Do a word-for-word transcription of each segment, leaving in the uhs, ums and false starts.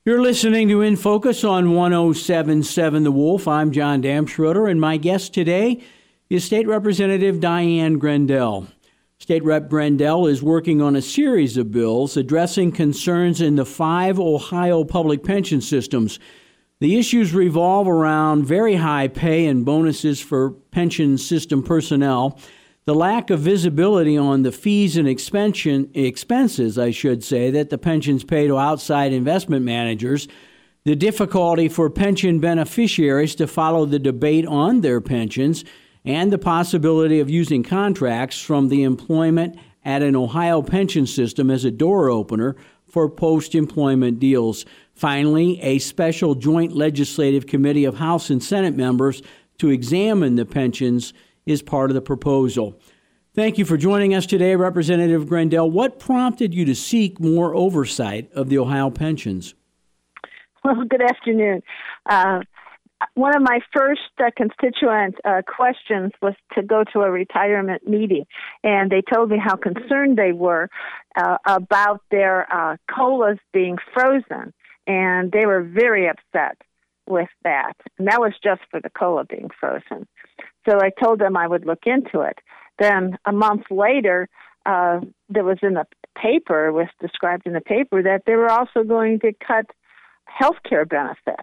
You're listening to In Focus on one oh seven point seven The Wolf. I'm John Damschroeder, and my guest today is State Representative Diane Grendell. State Rep Grendell is working on a series of bills addressing concerns in the five Ohio public pension systems. The issues revolve around very high pay and bonuses for pension system personnel, the lack of visibility on the fees and expansion, expenses, I should say, that the pensions pay to outside investment managers, the difficulty for pension beneficiaries to follow the debate on their pensions, and the possibility of using contracts from the employment at an Ohio pension system as a door opener for post-employment deals. Finally, a special joint legislative committee of House and Senate members to examine the pensions is part of the proposal. Thank you for joining us today, Representative Grendell. What prompted you to seek more oversight of the Ohio pensions? Well, good afternoon. Uh, one of my first uh, constituent uh, questions was to go to a retirement meeting, and they told me how concerned they were uh, about their uh, COLAs being frozen, and they were very upset with that. And that was just for the COLA being frozen. So I told them I would look into it. Then a month later, uh, there was in the paper, it was described in the paper, that they were also going to cut health care benefits.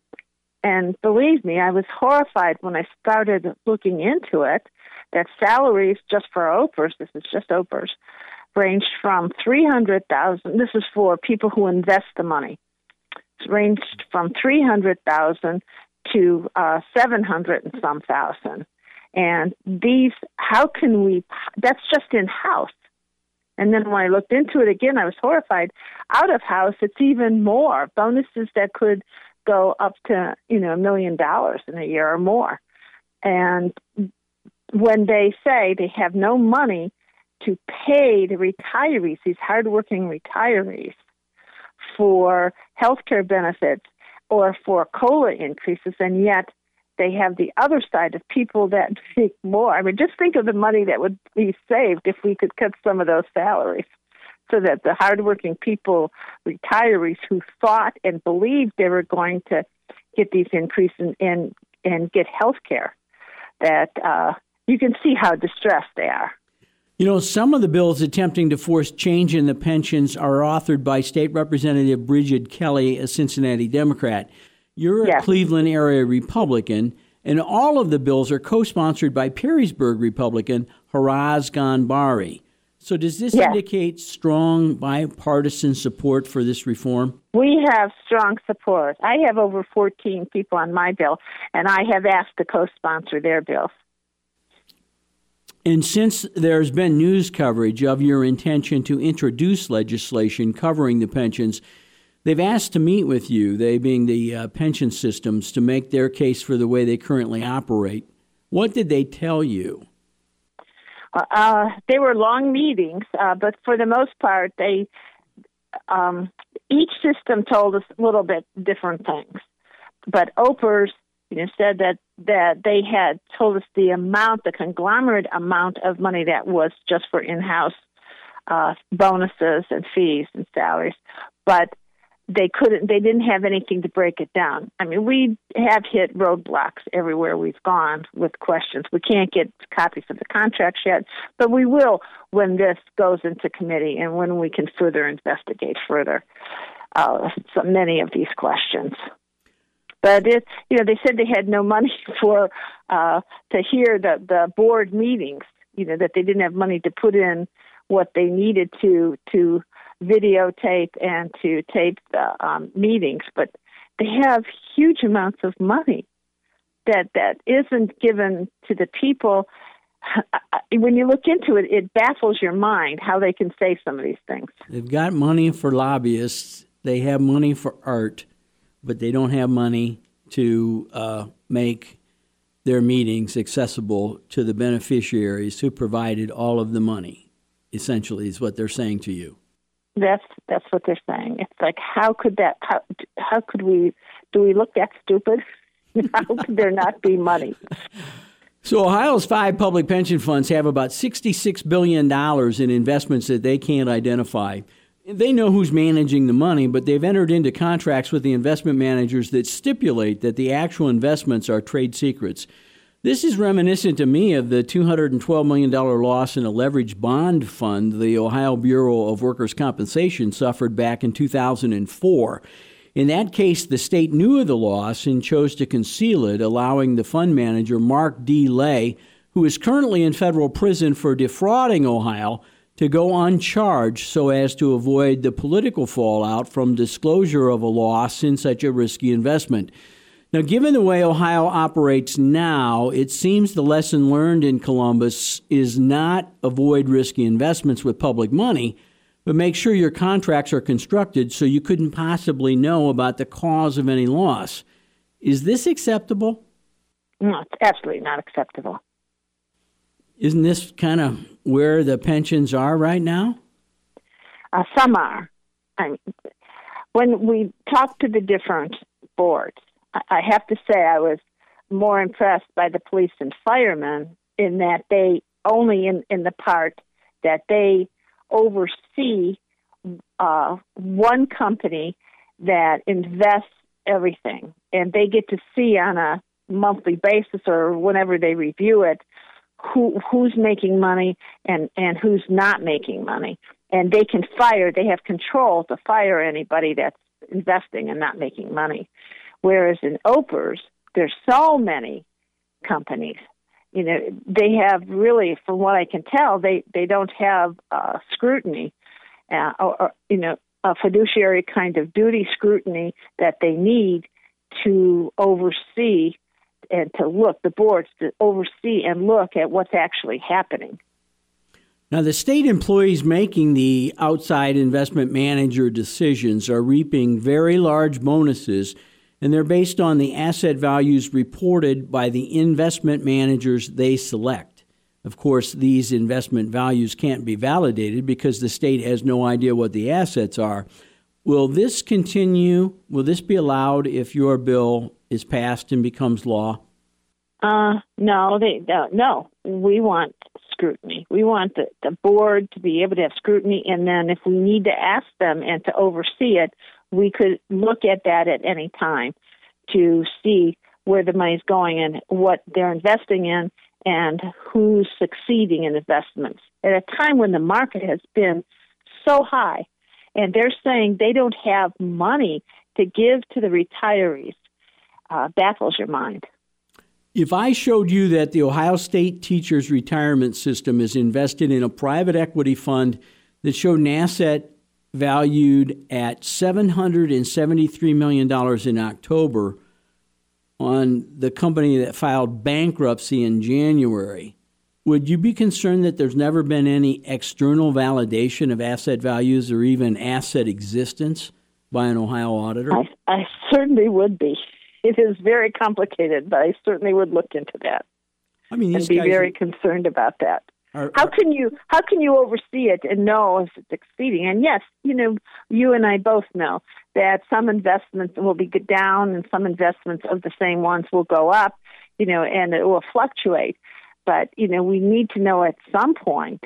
And believe me, I was horrified when I started looking into it, that salaries just for O P E Rs, this is just O P E Rs, ranged from three hundred thousand dollars, this is for people who invest the money, ranged from three hundred thousand dollars to uh, seven hundred and some thousand. And these, how can we, that's just in-house. And then when I looked into it again, I was horrified. Out of house, it's even more. Bonuses that could go up to, you know, a million dollars in a year or more. And when they say they have no money to pay the retirees, these hardworking retirees, for health care benefits or for COLA increases, and yet they have the other side of people that make more. I mean, just think of the money that would be saved if we could cut some of those salaries so that the hardworking people, retirees who thought and believed they were going to get these increases and, and get health care, that uh, you can see how distressed they are. You know, some of the bills attempting to force change in the pensions are authored by State Representative Bridget Kelly, a Cincinnati Democrat. You're a Yes. Cleveland area Republican, and all of the bills are co-sponsored by Perrysburg Republican Haraz Ganbari. So does this Yes. indicate strong bipartisan support for this reform? We have strong support. I have over fourteen people on my bill, and I have asked to co-sponsor their bills. And since there's been news coverage of your intention to introduce legislation covering the pensions, they've asked to meet with you, they being the uh, pension systems, to make their case for the way they currently operate. What did they tell you? Uh, they were long meetings, uh, but for the most part, they um, each system told us a little bit different things. But O P E Rs, you know, said that, that they had told us the amount, the conglomerate amount of money that was just for in-house uh, bonuses and fees and salaries, but they couldn't. They didn't have anything to break it down. I mean, we have hit roadblocks everywhere we've gone with questions. We can't get copies of the contracts yet, but we will when this goes into committee and when we can further investigate further uh, so many of these questions. But it, you know, they said they had no money for uh, to hear the, the board meetings. You know, that they didn't have money to put in what they needed to to videotape and to tape the um, meetings. But they have huge amounts of money that that isn't given to the people. When you look into it, it baffles your mind how they can say some of these things. They've got money for lobbyists. They have money for art, but they don't have money to uh, make their meetings accessible to the beneficiaries who provided all of the money, essentially, is what they're saying to you. That's that's what they're saying. It's like, how could that, how, how could we, do we look that stupid? How could there not be money? So Ohio's five public pension funds have about sixty-six billion dollars in investments that they can't identify. they know who's managing the money, but they've entered into contracts with the investment managers that stipulate that the actual investments are trade secrets. This is reminiscent to me of the two hundred twelve million dollars loss in a leveraged bond fund the Ohio Bureau of Workers' Compensation suffered back in two thousand four. In that case, the state knew of the loss and chose to conceal it, allowing the fund manager, Mark D. Lay, who is currently in federal prison for defrauding Ohio, to go uncharged so as to avoid the political fallout from disclosure of a loss in such a risky investment. Now, given the way Ohio operates now, it seems the lesson learned in Columbus is not avoid risky investments with public money, but make sure your contracts are constructed so you couldn't possibly know about the cause of any loss. Is this acceptable? No, it's absolutely not acceptable. Isn't this kind of where the pensions are right now? Uh, some are. I mean, when we talk to the different boards, I have to say I was more impressed by the police and firemen in that they only in, in the part that they oversee uh, one company that invests everything, and they get to see on a monthly basis or whenever they review it who who's making money and, and who's not making money. And they can fire, they have control to fire anybody that's investing and not making money. Whereas in O P R S, there's so many companies. You know, they have really, from what I can tell, they, they don't have uh, scrutiny, uh, or, or, you know, a fiduciary kind of duty scrutiny that they need to oversee and to look, the boards to oversee and look at what's actually happening. Now, the state employees making the outside investment manager decisions are reaping very large bonuses, and they're based on the asset values reported by the investment managers they select. Of course, these investment values can't be validated because the state has no idea what the assets are. Will this continue? Will this be allowed if your bill is passed and becomes law? Uh, no, they no, no. We want scrutiny. We want the, the board to be able to have scrutiny, and then if we need to ask them and to oversee it, we could look at that at any time to see where the money's going and what they're investing in and who's succeeding in investments. At a time when the market has been so high, and they're saying they don't have money to give to the retirees, uh, baffles your mind. If I showed you that the Ohio State Teachers Retirement System is invested in a private equity fund that showed an asset valued at seven hundred seventy-three million dollars in October on the company that filed bankruptcy in January, would you be concerned that there's never been any external validation of asset values or even asset existence by an Ohio auditor? I, I certainly would be. It is very complicated, but I certainly would look into that. I mean, and be very are, concerned about that. Are, how are, can you how can you oversee it and know if it's exceeding? And yes, you know, you and I both know that some investments will be down and some investments of the same ones will go up, you know, and it will fluctuate. But, you know, we need to know at some point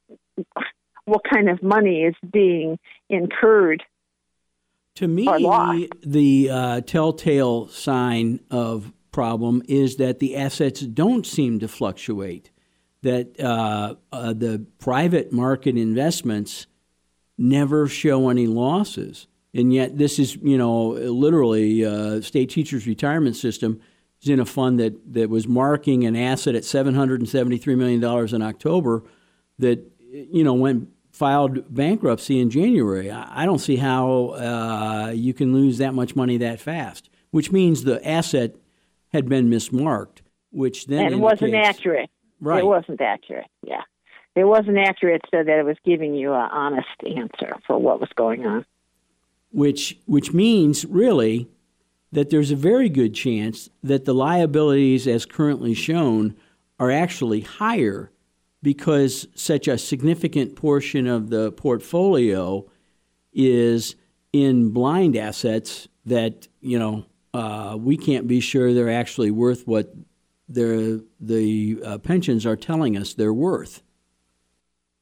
what kind of money is being incurred. To me, the uh, telltale sign of problem is that the assets don't seem to fluctuate, that uh, uh, the private market investments never show any losses. And yet this is, you know, literally uh, State Teachers Retirement System is in a fund that, that was marking an asset at seven hundred seventy-three million dollars in October that, you know, went filed bankruptcy in January. I don't see how uh, you can lose that much money that fast, which means the asset had been mismarked, which then and it wasn't accurate. Right. It wasn't accurate, yeah. It wasn't accurate so that it was giving you an honest answer for what was going on. Which which means, really, that there's a very good chance that the liabilities as currently shown are actually higher because such a significant portion of the portfolio is in blind assets that, you know, uh, we can't be sure they're actually worth what they're, the uh, pensions are telling us they're worth.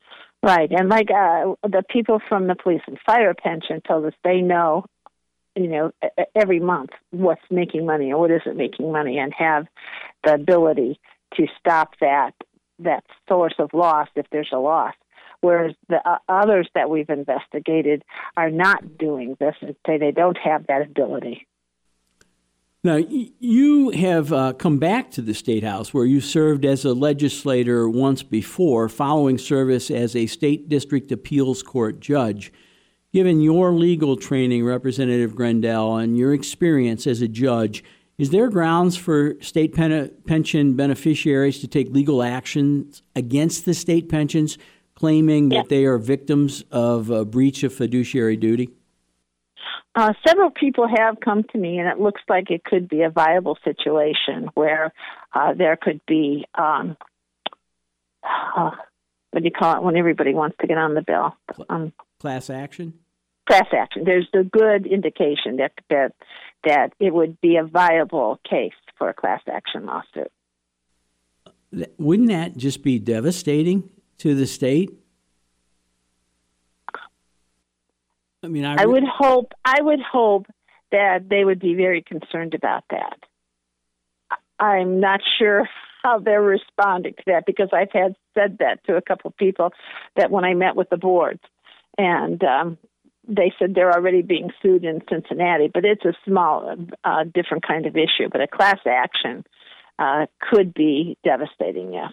Right, and like uh, the people from the police and fire pension told us they know, you know, every month what's making money and what isn't making money, and have the ability to stop that that source of loss if there's a loss. Whereas the uh, others that we've investigated are not doing this and say they don't have that ability. Now, you have uh, come back to the State House where you served as a legislator once before, following service as a State District Appeals Court judge. Given your legal training, Representative Grendell, and your experience as a judge, is there grounds for state pen- pension beneficiaries to take legal actions against the state pensions, claiming Yeah. that they are victims of a breach of fiduciary duty? Uh, several people have come to me, and it looks like it could be a viable situation where uh, there could be, um, uh, what do you call it, when everybody wants to get on the bill? Um, Class action? class action. There's a good indication that, that that it would be a viable case for a class action lawsuit. Wouldn't that just be devastating to the state? I mean, I, I would hope. I would hope that they would be very concerned about that. I'm not sure how they're responding to that, because I've had said that to a couple of people that when I met with the boards, and um, they said they're already being sued in Cincinnati, but it's a small, uh, different kind of issue. But a class action uh, could be devastating, yes.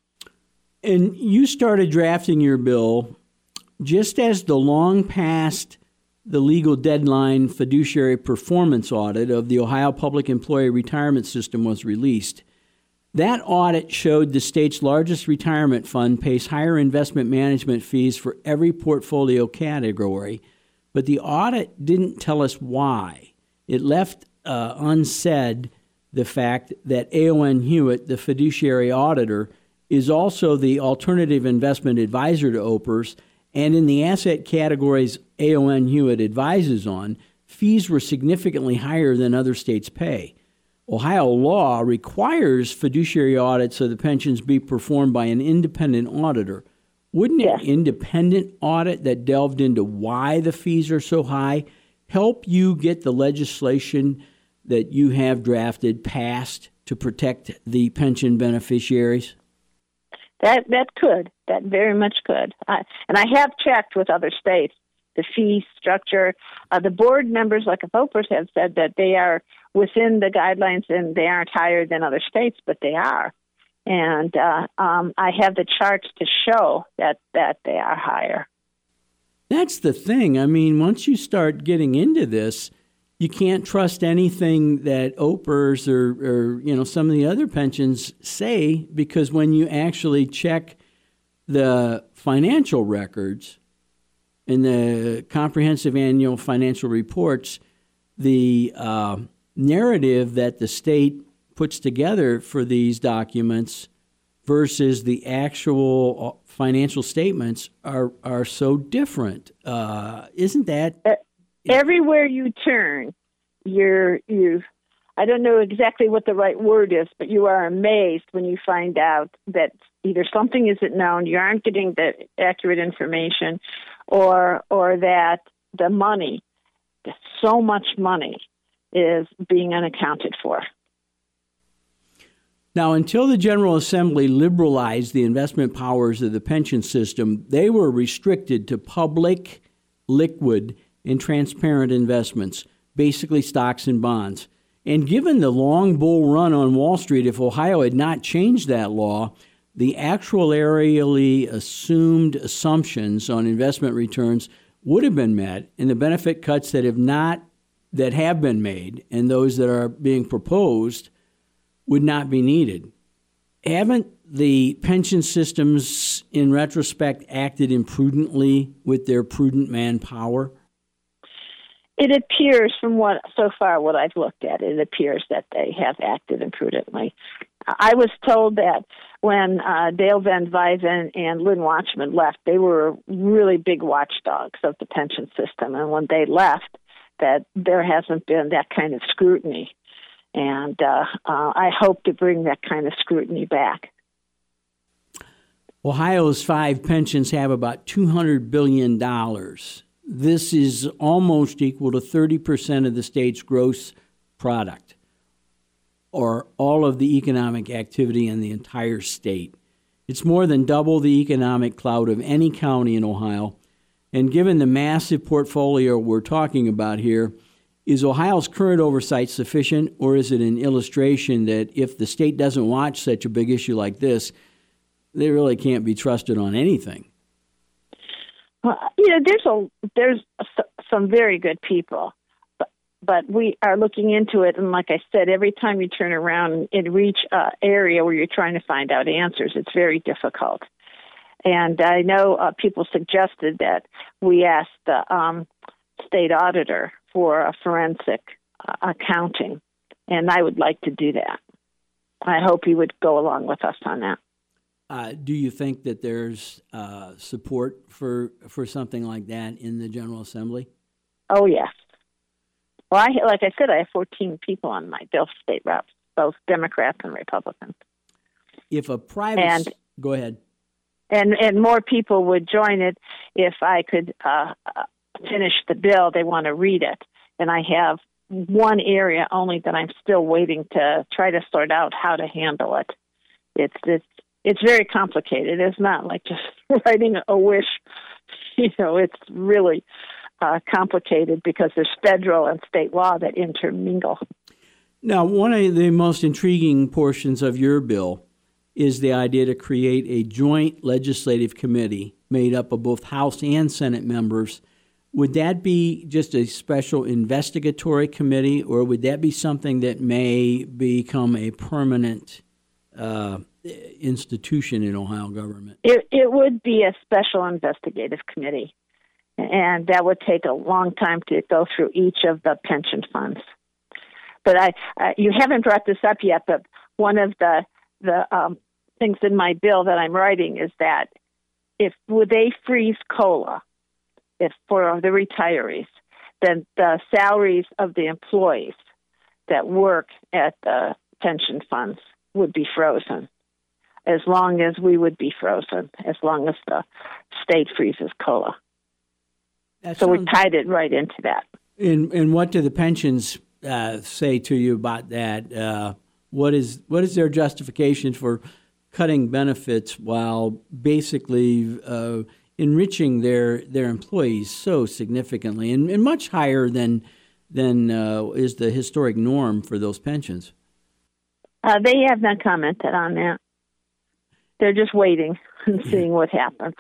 And you started drafting your bill just as the long past the legal deadline fiduciary performance audit of the Ohio Public Employee Retirement System was released. That audit showed the state's largest retirement fund pays higher investment management fees for every portfolio category, but the audit didn't tell us why. It left uh, unsaid the fact that A O N Hewitt, the fiduciary auditor, is also the alternative investment advisor to O P R S, and in the asset categories A O N Hewitt advises on, fees were significantly higher than other states pay. Ohio law requires fiduciary audits of the pensions be performed by an independent auditor. Wouldn't Yes. an independent audit that delved into why the fees are so high help you get the legislation that you have drafted passed to protect the pension beneficiaries? That that could. That very much could. I, and I have checked with other states, the fee structure. Uh, the board members, like of O P R S, have said that they are within the guidelines and they aren't higher than other states, but they are. And uh, um, I have the charts to show that, that they are higher. That's the thing. I mean, once you start getting into this, you can't trust anything that O P R S or, or you know some of the other pensions say, because when you actually check the financial records in the comprehensive annual financial reports, the uh, narrative that the state puts together for these documents versus the actual financial statements are are so different. Uh, isn't that? Uh, everywhere you turn, you're you. I don't know exactly what the right word is, but you are amazed when you find out that either something isn't known, you aren't getting the accurate information, or or that the money, so much money, is being unaccounted for. Now, until the General Assembly liberalized the investment powers of the pension system, they were restricted to public, liquid, and transparent investments, basically stocks and bonds. And given the long bull run on Wall Street, if Ohio had not changed that law, the actuarially assumed assumptions on investment returns would have been met, and the benefit cuts that have not that have been made and those that are being proposed would not be needed. Haven't the pension systems, in retrospect, acted imprudently with their prudent manpower? It appears, from what so far what I've looked at, it appears that they have acted imprudently. I was told that when uh, Dale Van Vyven and Lynn Watchman left, they were really big watchdogs of the pension system, and when they left, that there hasn't been that kind of scrutiny. And uh, uh, I hope to bring that kind of scrutiny back. Ohio's five pensions have about two hundred billion dollars. This is almost equal to thirty percent of the state's gross product, or all of the economic activity in the entire state. It's more than double the economic clout of any county in Ohio. And given the massive portfolio we're talking about here, is Ohio's current oversight sufficient, or is it an illustration that if the state doesn't watch such a big issue like this, they really can't be trusted on anything? Well, you know, there's a there's a, some very good people, but but we are looking into it. And like I said, every time you turn around and reach an area where you're trying to find out answers, it's very difficult. And I know uh, people suggested that we ask the um, state auditor for a forensic uh, accounting, and I would like to do that. I hope he would go along with us on that. Uh, do you think that there's uh, support for for something like that in the General Assembly? Oh, yes. Well, I, like I said, I have fourteen people on my bill, state reps, both Democrats and Republicans. If a private... And, go ahead. And and more people would join it if I could uh, finish the bill. They want to read it. And I have one area only that I'm still waiting to try to sort out how to handle it. It's it's it's very complicated. It's not like just writing a wish. You know, it's really uh, complicated because there's federal and state law that intermingle. Now, one of the most intriguing portions of your bill is the idea to create a joint legislative committee made up of both House and Senate members. Would that be just a special investigatory committee, or would that be something that may become a permanent uh, institution in Ohio government? It, it would be a special investigative committee, and that would take a long time to go through each of the pension funds. But I, uh, you haven't brought this up yet, but one of the the um, things in my bill that I'm writing is that if would they freeze COLA, if for the retirees, then the salaries of the employees that work at the pension funds would be frozen, as long as we would be frozen, as long as the state freezes COLA. That so sounds... we tied it right into that. And and what do the pensions uh, say to you about that? Uh, what is what is their justification for cutting benefits while basically uh, enriching their their employees so significantly and, and much higher than than uh, is the historic norm for those pensions? Uh, they have not commented on that. They're just waiting and seeing what happens.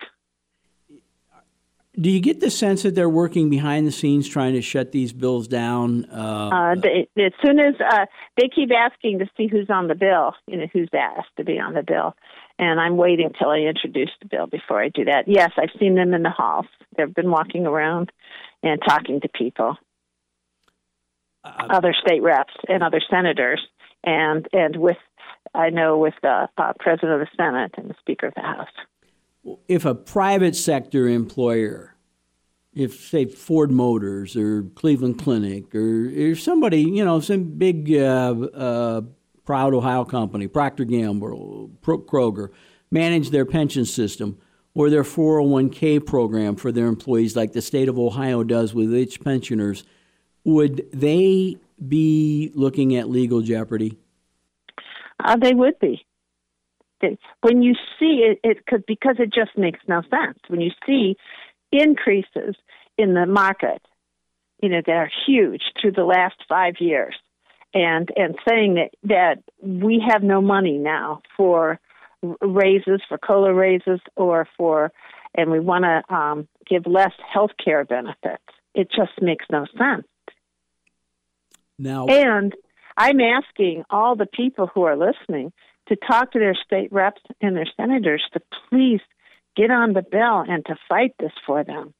Do you get the sense that they're working behind the scenes trying to shut these bills down? Uh, uh, they, as soon as uh, they keep asking to see who's on the bill, you know, who's asked to be on the bill, and I'm waiting till I introduce the bill before I do that. Yes, I've seen them in the halls. They've been walking around and talking to people, uh, other state reps and other senators, and and with I know with the uh, president of the Senate and the Speaker of the House. If a private sector employer, if, say, Ford Motors or Cleveland Clinic or, or somebody, you know, some big, uh, uh, proud Ohio company, Procter and Gamble, Kroger, manage their pension system or their four oh one k program for their employees like the state of Ohio does with its pensioners, would they be looking at legal jeopardy? Uh, they would be. When you see it, it could, because it just makes no sense. When you see increases in the market, you know, that are huge through the last five years, and and saying that, that we have no money now for raises, for COLA raises, or for, and we want to um, give less health care benefits, it just makes no sense. Now, and I'm asking all the people who are listening to talk to their state reps and their senators to please get on the bill and to fight this for them.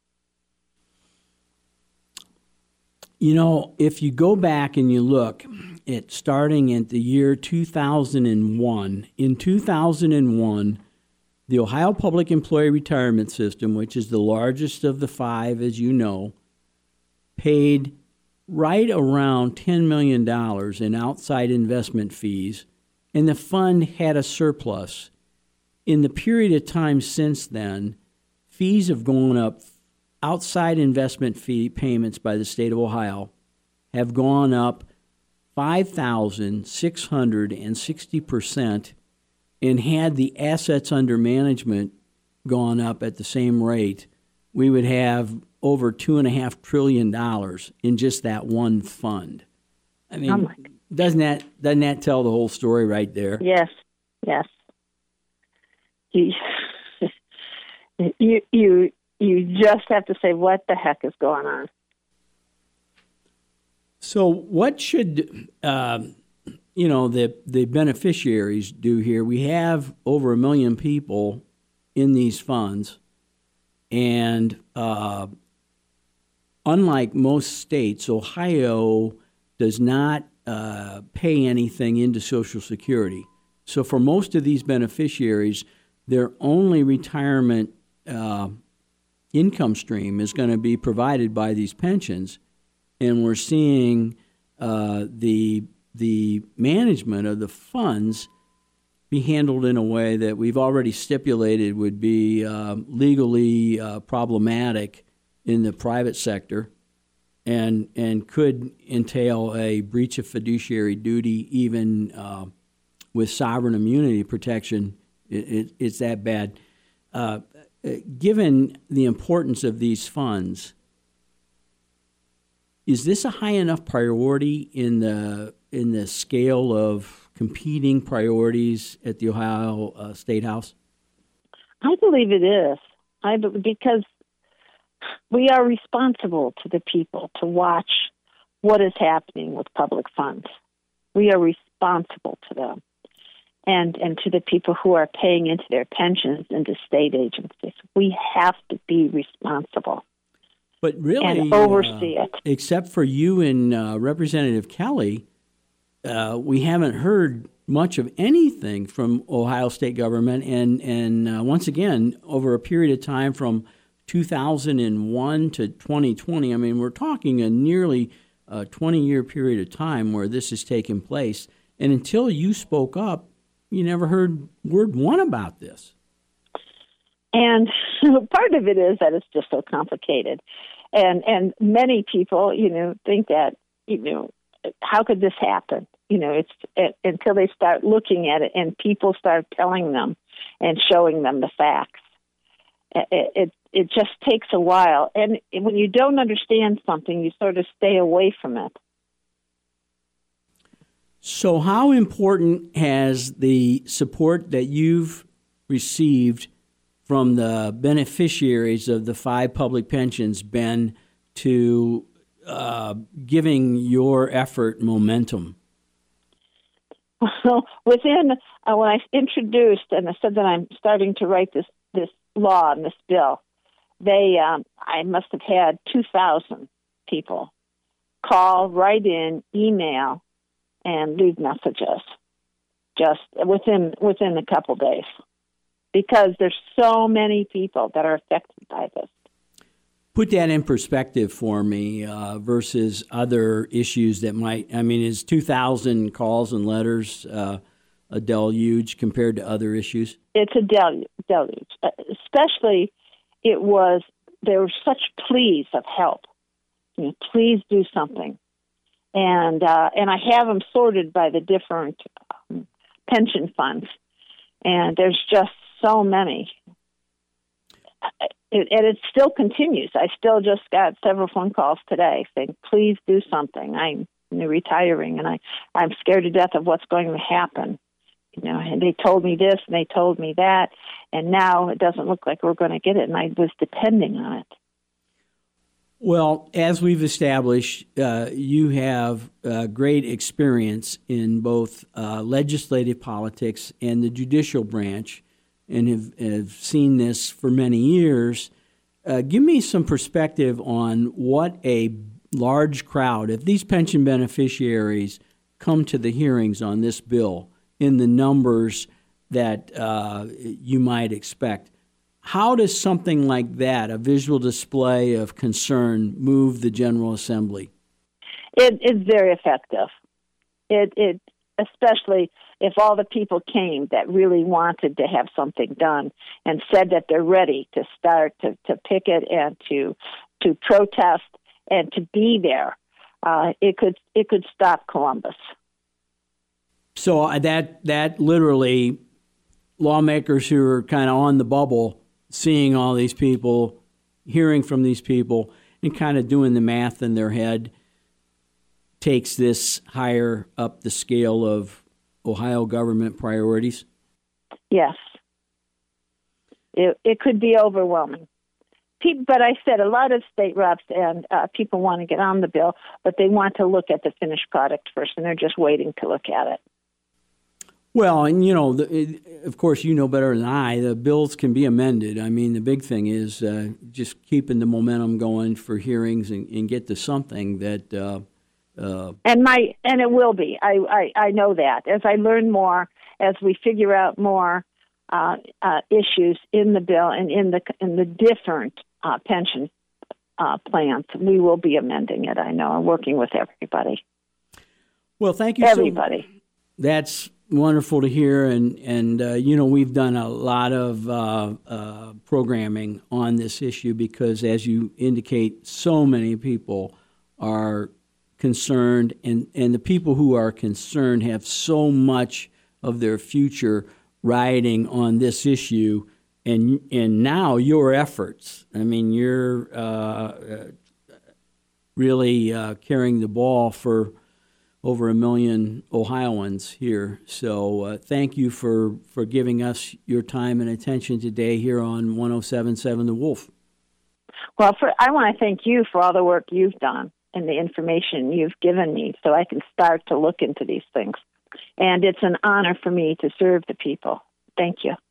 You know, if you go back and you look at starting at the year two thousand one, in two thousand one, the Ohio Public Employee Retirement System, which is the largest of the five, as you know, paid right around ten million dollars in outside investment fees, and the fund had a surplus. in the period of time since then, fees have gone up. Outside investment fee payments by the state of Ohio have gone up five thousand six hundred sixty percent, and had the assets under management gone up at the same rate, we would have over two and a half trillion dollars in just that one fund. I mean, oh doesn't that doesn't that tell the whole story right there? Yes, yes. You, you, you, you just have to say, what the heck is going on? So, what should uh, you know the the beneficiaries do here? We have over a million people in these funds, and uh, unlike most states, Ohio does not uh, pay anything into Social Security. So, for most of these beneficiaries, their only retirement uh, income stream is going to be provided by these pensions, and we're seeing uh, the the management of the funds be handled in a way that we've already stipulated would be uh, legally uh, problematic in the private sector, and and could entail a breach of fiduciary duty, even uh, with sovereign immunity protection. It, it, it's that bad. Uh, given the importance of these funds, is this a high enough priority in the in the scale of competing priorities at the Ohio uh, State House? I believe it is. I because we are responsible to the people to watch what is happening with public funds. We are responsible to them. And and to the people who are paying into their pensions into state agencies. We have to be responsible. But really, and oversee uh, it. Except for you and uh, Representative Kelly, uh, we haven't heard much of anything from Ohio state government. And, and uh, once again, over a period of time from two thousand one to twenty twenty, I mean, we're talking a nearly uh, twenty-year period of time where this has taken place. And until you spoke up, you never heard word one about this. And part of it is that it's just so complicated. And and many people, you know, think that, you know, how could this happen? You know, it's it, until they start looking at it and people start telling them and showing them the facts. It, it, it just takes a while. And when you don't understand something, you sort of stay away from it. So how important has the support that you've received from the beneficiaries of the five public pensions been to uh, giving your effort momentum? Well, within, uh, when I introduced and I said that I'm starting to write this, this law and this bill, they, um, I must have had two thousand people call, write in, email, and leave messages just within within a couple days, because there's so many people that are affected by this. Put that in perspective for me uh, versus other issues that might, I mean, is two thousand calls and letters uh, a deluge compared to other issues? It's a deluge, deluge. Uh, especially it was, there were such pleas of help. You know, please do something. And uh, and I have them sorted by the different um, pension funds, and there's just so many. It, and it still continues. I still just got several phone calls today saying, please do something. I'm retiring, and I, I'm scared to death of what's going to happen. You know, and they told me this, and they told me that, and now it doesn't look like we're going to get it, and I was depending on it. Well, as we've established, uh, you have uh, great experience in both uh, legislative politics and the judicial branch, and have, have seen this for many years. Uh, give me some perspective on what a large crowd, if these pension beneficiaries come to the hearings on this bill in the numbers that uh, you might expect, how does something like that, a visual display of concern, move the General Assembly? It, it's very effective. It, it especially if all the people came that really wanted to have something done and said that they're ready to start to, to picket and to to protest and to be there, uh, it could it could stop Columbus. So that that literally, lawmakers who are kind of on the bubble, seeing all these people, hearing from these people, and kind of doing the math in their head, takes this higher up the scale of Ohio government priorities? Yes. It, it could be overwhelming. People, but I said a lot of state reps and uh, people want to get on the bill, but they want to look at the finished product first, and they're just waiting to look at it. Well, and, you know, the, of course, you know better than I, the bills can be amended. I mean, the big thing is uh, just keeping the momentum going for hearings and, and get to something that... Uh, uh, and my and it will be. I, I, I know that. As I learn more, as we figure out more uh, uh, issues in the bill and in the in the different uh, pension uh, plans, we will be amending it, I know. I'm working with everybody. Well, thank you Everybody. so much. That's wonderful to hear, and and uh, you know, we've done a lot of uh, uh, programming on this issue because, as you indicate, so many people are concerned, and, and the people who are concerned have so much of their future riding on this issue, and and now your efforts. I mean, you're uh, really uh, carrying the ball for over a million Ohioans here. So uh, thank you for, for giving us your time and attention today here on one oh seven point seven The Wolf. Well, for, I want to thank you for all the work you've done and the information you've given me so I can start to look into these things. And it's an honor for me to serve the people. Thank you.